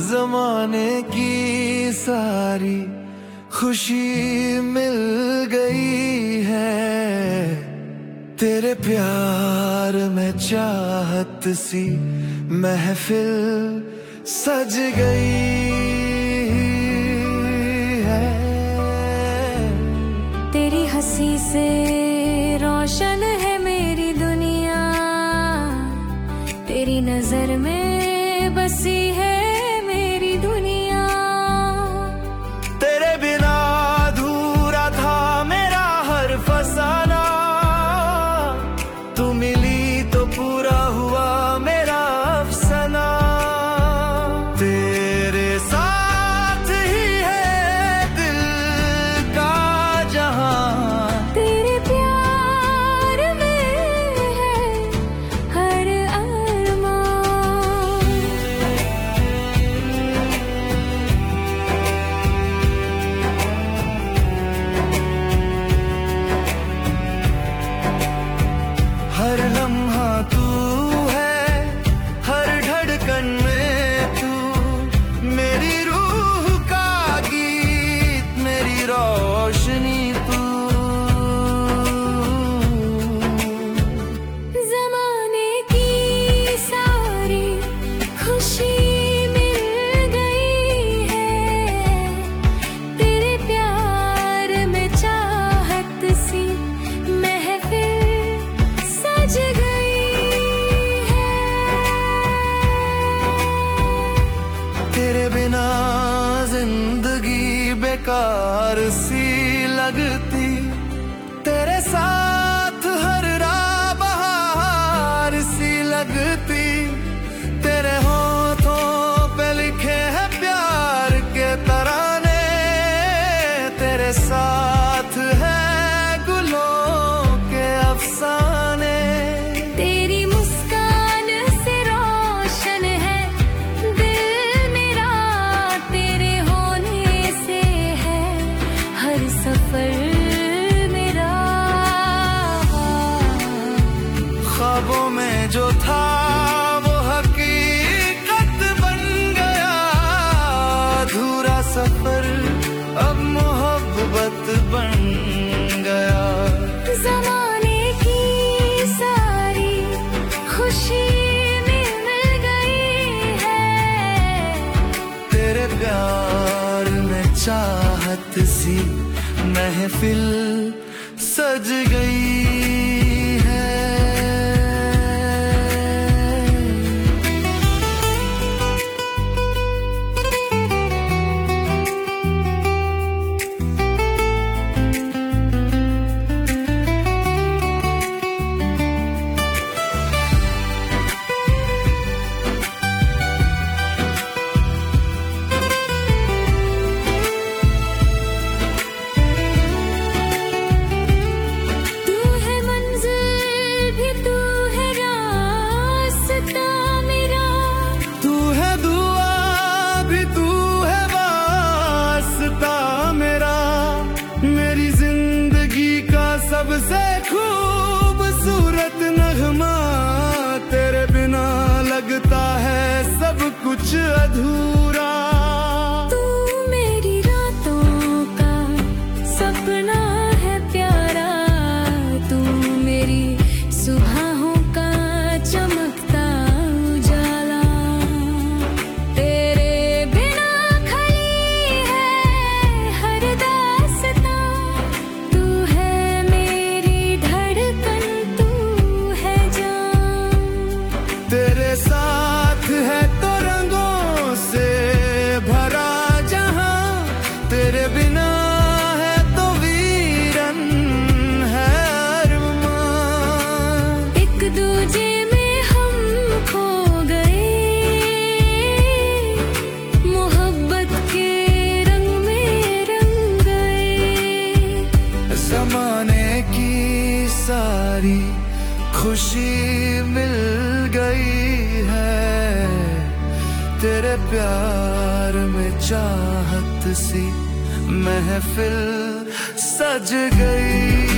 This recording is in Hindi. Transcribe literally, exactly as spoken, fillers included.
जमाने की सारी खुशी मिल गई है, तेरे प्यार में चाहत सी महफिल सज गई है। तेरी हंसी से रोशन है मेरी दुनिया, तेरी नजर में बसी है मेरी दुनिया। तेरे बिना अधूरा था मेरा हर फसाना, तू मिली तो पूरा हुआ मेरा अफसाना। तेरे साथ ही है दिल का जहां, तेरे प्यार में है हर अरमान। हर लम्हा तू है, हर धड़कन में तू, मेरी रूह का गीत, मेरी रोशनी तू। ज़माने की सारी खुशी मिल गई है, तेरे प्यार में चाहत सी महफिल सज गई है। तेरे बिना जिंदगी बेकार सी लगती, तेरे साथ हर राह बहार सी लगती। तेरे होठों पे लिखे हैं प्यार के तराने, तेरे साथ है गुलों के अफसाने। तेरी मुस्कान से रोशन है दिल मेरा, तेरे होने से है हर सफर मेरा। ख्वाबों में जो था वो हकीकत बन गया, अधूरा सफर अब मोहब्बत बन गया। ज़माने की सारी खुशी मिल गई है, तेरे प्यार में चाहत सी महफिल सज गई है। तू है मंजिल भी तू है रास्ता मेरा, तू है दुआ भी तू है वास्ता मेरा, मेरी जिंदगी का सबसे खूबसूरत नगमा। तेरे बिना लगता है सब कुछ अधूरा। तू मेरी रातों का सपना है प्यारा, तू मेरी सुबहों का चमकता उजाला। तेरे बिना खली है हर दास्तां, तू है मेरी धड़कन, तू है जान। तेरे साथ है तो रंगों से भरा जहां, तेरे बिना है तो वीरन है अरमान। एक दूजे में हम खो गए, मोहब्बत के रंग में रंग गए। जमाने की सारी खुशी मिल गई है, तेरे प्यार में चाहत सी महफिल सज गई।